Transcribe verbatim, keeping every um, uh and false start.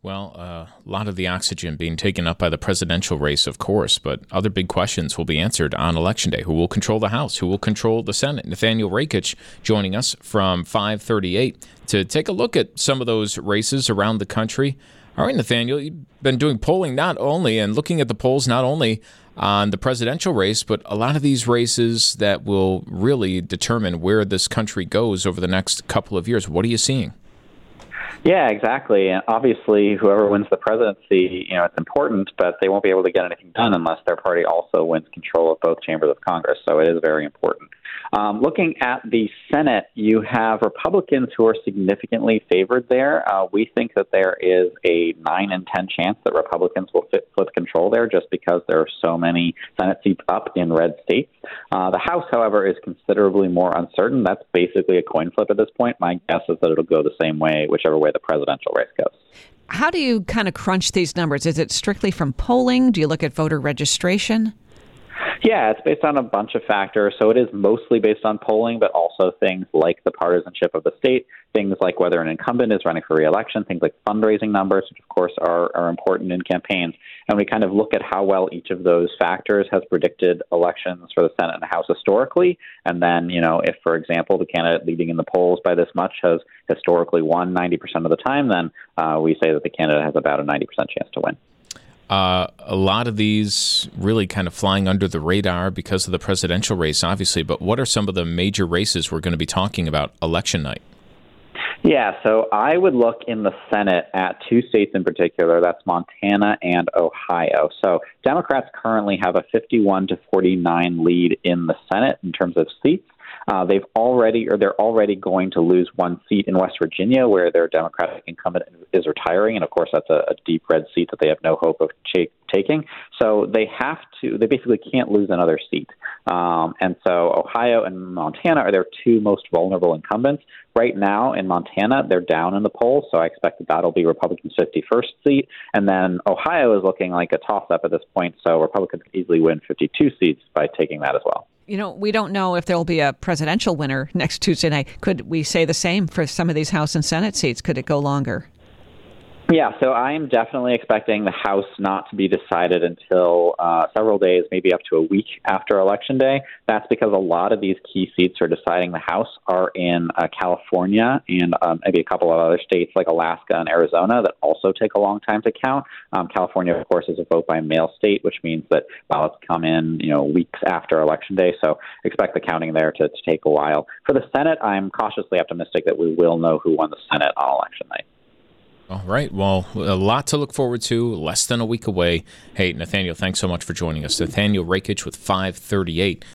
Well, uh, a lot of the oxygen being taken up by the presidential race, of course, but other big questions will be answered on Election Day. Who will control the House? Who will control the Senate? Nathaniel Rakich joining us from five thirty-eight to take a look at some of those races around the country. All right, Nathaniel, you've been doing polling not only and looking at the polls not only on the presidential race, but a lot of these races that will really determine where this country goes over the next couple of years. What are you seeing? Yeah, exactly. And obviously, whoever wins the presidency, you know, it's important, but they won't be able to get anything done unless their party also wins control of both chambers of Congress. So it is very important. Um, looking at the Senate, you have Republicans who are significantly favored there. Uh, we think that there is a nine in ten chance that Republicans will fit, flip control there just because there are so many Senate seats up in red states. Uh, the House, however, is considerably more uncertain. That's basically a coin flip at this point. My guess is that it'll go the same way, whichever way the presidential race goes. How do you kind of crunch these numbers? Is it strictly from polling? Do you look at voter registration? Yeah, it's based on a bunch of factors. So it is mostly based on polling, but also things like the partisanship of the state, things like whether an incumbent is running for re-election, things like fundraising numbers, which of course are, are important in campaigns. And we kind of look at how well each of those factors has predicted elections for the Senate and the House historically. And then, you know, if, for example, the candidate leading in the polls by this much has historically won ninety percent of the time, then uh, we say that the candidate has about a ninety percent chance to win. Uh, a lot of these really kind of flying under the radar because of the presidential race, obviously. But what are some of the major races we're going to be talking about election night? Yeah, so I would look in the Senate at two states in particular. That's Montana and Ohio. So Democrats currently have a fifty-one to forty-nine lead in the Senate in terms of seats. Uh, they've already, or they're already going to lose one seat in West Virginia, where their Democratic incumbent is retiring, and of course that's a, a deep red seat that they have no hope of ch- taking. So they have to, they basically can't lose another seat. Um, and so Ohio and Montana are their two most vulnerable incumbents. Right now in Montana, they're down in the polls, so I expect that that'll be Republicans' fifty-first seat. And then Ohio is looking like a toss-up at this point, so Republicans can easily win fifty-two seats by taking that as well. You know, we don't know if there will be a presidential winner next Tuesday night. Could we say the same for some of these House and Senate seats? Could it go longer? Yeah, so I am definitely expecting the House not to be decided until uh, several days, maybe up to a week after Election Day. That's because a lot of these key seats for deciding the House are in uh, California and um, maybe a couple of other states like Alaska and Arizona that also take a long time to count. Um, California, of course, is a vote by mail state, which means that ballots come in, you know, weeks after Election Day. So expect the counting there to, to take a while. For the Senate, I'm cautiously optimistic that we will know who won the Senate on Election night. All right. Well, a lot to look forward to. Less than a week away. Hey, Nathaniel, thanks so much for joining us. Nathaniel Rakich with five thirty-eight.